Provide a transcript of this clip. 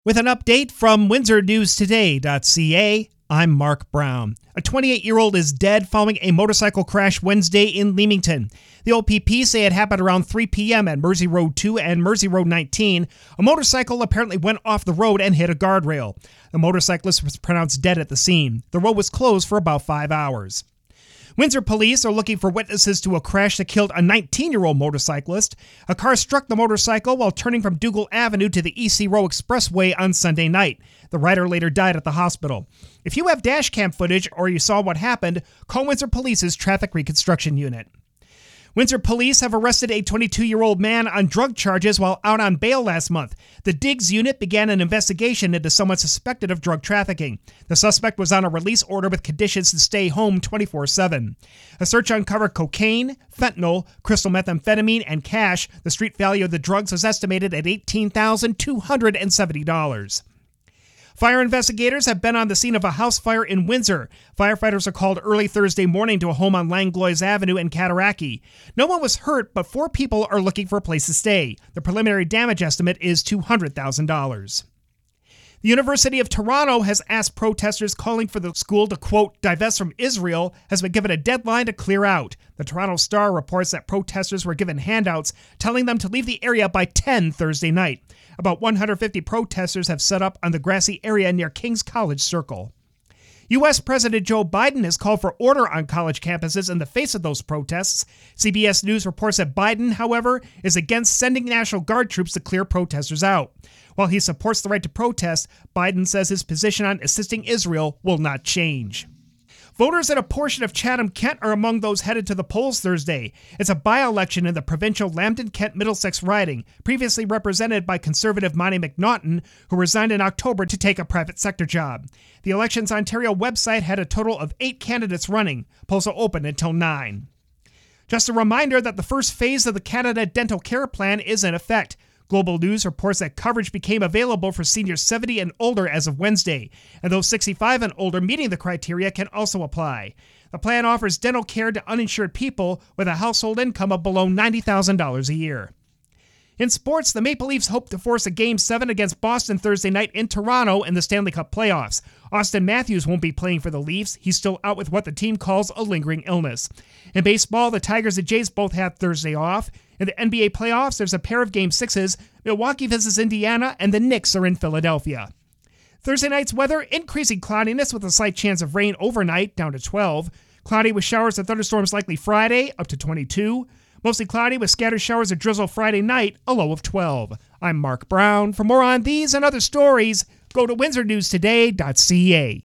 With an update from WindsorNewsToday.ca, I'm Mark Brown. A 28-year-old is dead following a motorcycle crash Wednesday in Leamington. The OPP say it happened around 3 p.m. at Mersey Road 2 and Mersey Road 19. A motorcycle apparently went off the road and hit a guardrail. The motorcyclist was pronounced dead at the scene. The road was closed for about 5 hours. Windsor police are looking for witnesses to a crash that killed a 19-year-old motorcyclist. A car struck the motorcycle while turning from Dougal Avenue to the EC Row Expressway on Sunday night. The rider later died at the hospital. If you have dash cam footage or you saw what happened, call Windsor Police's Traffic Reconstruction Unit. Windsor police have arrested a 22-year-old man on drug charges while out on bail last month. The Diggs unit began an investigation into someone suspected of drug trafficking. The suspect was on a release order with conditions to stay home 24/7. A search uncovered cocaine, fentanyl, crystal methamphetamine, and cash. The street value of the drugs was estimated at $18,270. Fire investigators have been on the scene of a house fire in Windsor. Firefighters are called early Thursday morning to a home on Langlois Avenue in Cataraqui. No one was hurt, but 4 people are looking for a place to stay. The preliminary damage estimate is $200,000. The University of Toronto has asked protesters calling for the school to, quote, divest from Israel has been given a deadline to clear out. The Toronto Star reports that protesters were given handouts telling them to leave the area by 10 Thursday night. About 150 protesters have set up on the grassy area near King's College Circle. U.S. President Joe Biden has called for order on college campuses in the face of those protests. CBS News reports that Biden, however, is against sending National Guard troops to clear protesters out. While he supports the right to protest, Biden says his position on assisting Israel will not change. Voters in a portion of Chatham-Kent are among those headed to the polls Thursday. It's a by-election in the provincial Lambton-Kent-Middlesex riding, previously represented by Conservative Monty McNaughton, who resigned in October to take a private sector job. The Elections Ontario website had a total of 8 candidates running. Polls are open until 9. Just a reminder that the first phase of the Canada Dental Care Plan is in effect. Global News reports that coverage became available for seniors 70 and older as of Wednesday, and those 65 and older meeting the criteria can also apply. The plan offers dental care to uninsured people with a household income of below $90,000 a year. In sports, the Maple Leafs hope to force a Game 7 against Boston Thursday night in Toronto in the Stanley Cup playoffs. Austin Matthews won't be playing for the Leafs. He's still out with what the team calls a lingering illness. In baseball, the Tigers and Jays both have Thursday off. In the NBA playoffs, there's a pair of Game 6s. Milwaukee visits Indiana, and the Knicks are in Philadelphia. Thursday night's weather, increasing cloudiness with a slight chance of rain overnight, down to 12. Cloudy with showers and thunderstorms likely Friday, up to 22. Mostly cloudy with scattered showers or drizzle Friday night, a low of 12. I'm Mark Brown. For more on these and other stories, go to WindsorNewsToday.ca.